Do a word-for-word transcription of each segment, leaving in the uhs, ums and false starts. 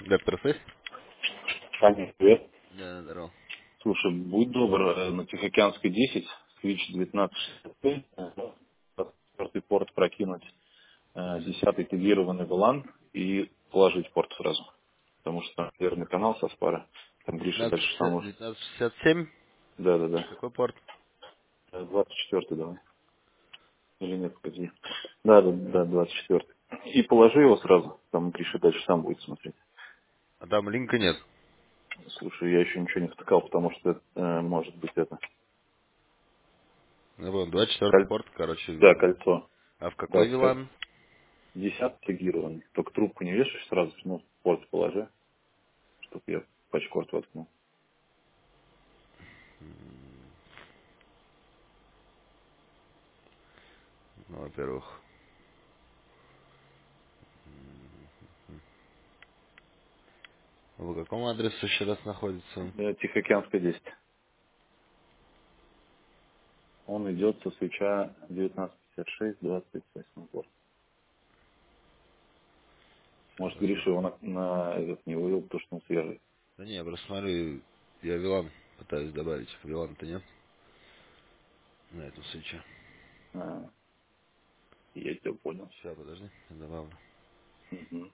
Доктор Фейс? Саня, привет. Да, здорово. Слушай, будь добр, э, на Тихоокеанской десять, свич девятнадцать шестьдесят пять, четвертый порт прокинуть, э, десятый тегированный вилан и положить порт сразу. Потому что там верный канал со спара, там Гриша девятнадцать дальше сам шестьдесят, может. девятнадцать шестьдесят семь. Да-да-да. Какой порт? Э, двадцать четвертый давай. Или нет, погоди. Да-да-да, двадцать четвертый. И положи его сразу, там Гриша дальше сам будет смотреть. А там линка нет. Слушай, я еще ничего не втыкал, потому что э, может быть это. Ну, вон, двадцать четвертый Коль- порт, короче. Да, кольцо. А в какой двадцать пять. вилан? Десятый тегированный. Только трубку не вешаешь сразу, ну, в порт положи, чтобы я пачкорт воткнул. Ну, во-первых. По какому адресу еще раз находится? Да, Тихоокеанская десять. Он идет со свеча девятнадцать пятьдесят шесть, двадцать восемь порт. Может, Сейчас. Гриша его на, на этот не вывел, потому что он свежий. Да не, я просто смотрю, я вилан пытаюсь добавить. Вилана-то нет на этом свече. А, я тебя понял. Сейчас, подожди, я добавлю. Мгм.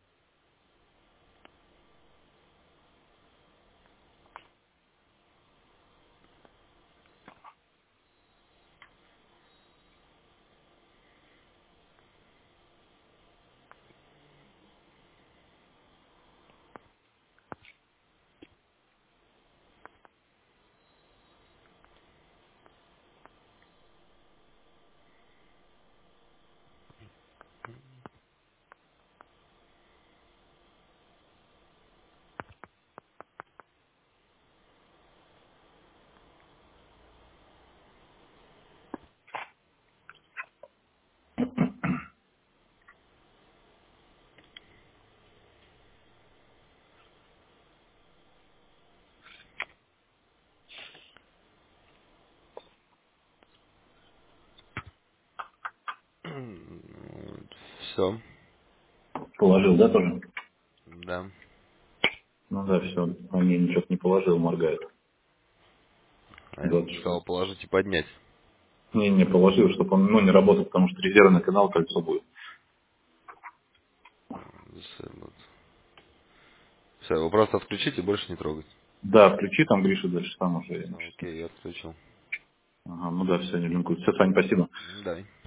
Все. Положил, да, тоже? Да. Ну да, все. Он мне ничего не положил, моргает. А ему двадцать сказал шесть. положить и поднять. Не, не положил, чтобы он ну, не работал, потому что резервный канал кольцо будет. Все, его просто отключить и больше не трогать. Да, включи там Гриша дальше сам уже. Все, окей, я отключил. Ага, ну да, все, не линкует. Все, Сань, спасибо. М, Дай.